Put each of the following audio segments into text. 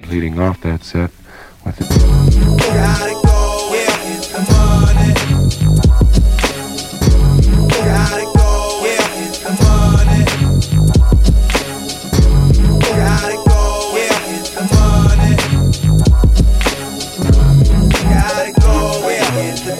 leading off that set with it. Gotta go, yeah, get the money. Gotta go, yeah, get the money. Gotta go, yeah, get the money. Gotta go, yeah, get the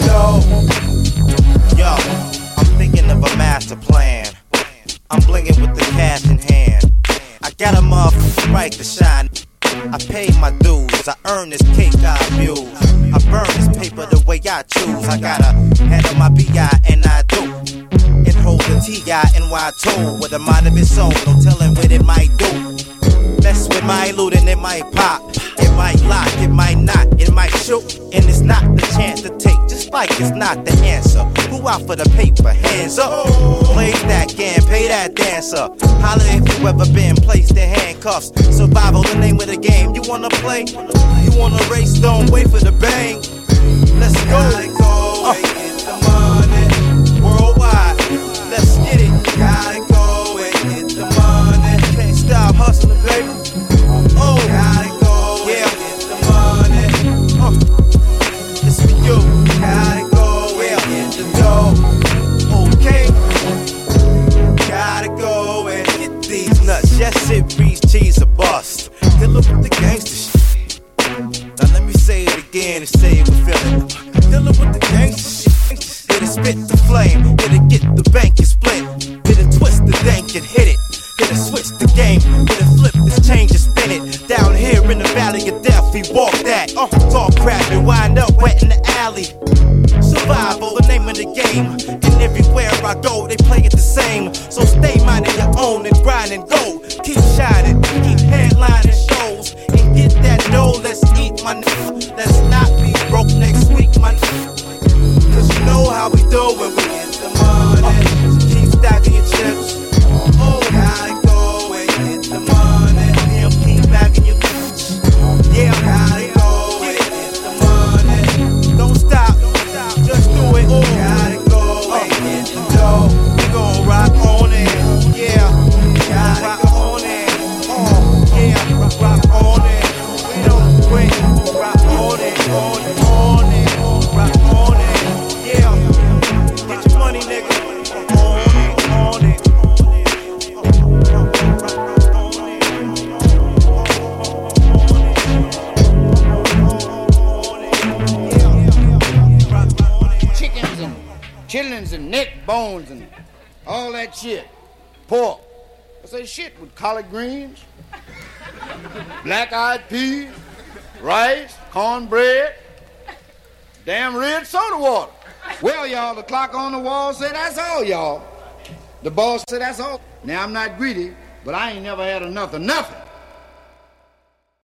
dough. Yo, I'm thinking of a master plan. I'm blinging with the cash in hand. I got a motherfucking right to shine. I paid my dues, I earned this cake I abuse. I burn this paper the way I choose. I gotta handle my B.I. and I do. It holds the T.I. NY2 with a mind of its own, no telling what it might do. Mess with my loot and it might pop. It might lock, it might not, it might shoot. And it's not the chance to take, just like it's not the answer. Who out for the paper? Hands up. Play that game, pay that dancer. Holla if you ever been placed in handcuffs. Survival, the name of the game. You wanna play? You wanna race? Don't wait for the bang. Let's go. Gotta go and get the money. Worldwide, let's get it. Gotta go and get the money. Can't stop hustling, baby. Oh, gotta go, yeah, get the money. It's for you. Gotta go, yeah, get the dough. Okay. Gotta go and get these nuts. Yes, it reads cheese or bust. Dealing with the gangster shit. Now let me say it again and say it with feeling. Dealing with the gangster shit. It'll spit the flame. It'll get the bank and split. It'll twist the dank and hit it. It'll switch the game. It'll flip this change and spin it. Down here in the valley of death, we walk that. Talk crap and wind up wet in the alley. Survival, the name of the game. And everywhere I go, they play it the same. So stay minding your own and grind and go. Keep shining, keep headlining shows. And get that dough, let's eat my nigga. Let's not be broke next week, my nigga. Cause you know how we do when we get the money. So keep stacking your chips. Oh, gotta go and get the money. Yeah, keep bagging your bitch. Yeah, gotta go and get the money. Don't stop, just do it. Oh, gotta go and get the dough. We gon' rock on it. Yeah, gotta rock on it. Oh, yeah, rock on it. We don't quit. Rock on it, on it, on it. Rock on it. Yeah, get your money, nigga. On it. Chickens and chitlins and neck bones and all that shit. Pork. I say shit with collard greens, black-eyed peas, rice, cornbread, damn red soda water. Well, y'all, the clock on the wall said that's all, y'all. The boss said that's all. Now, I'm not greedy, but I ain't never had enough of nothing.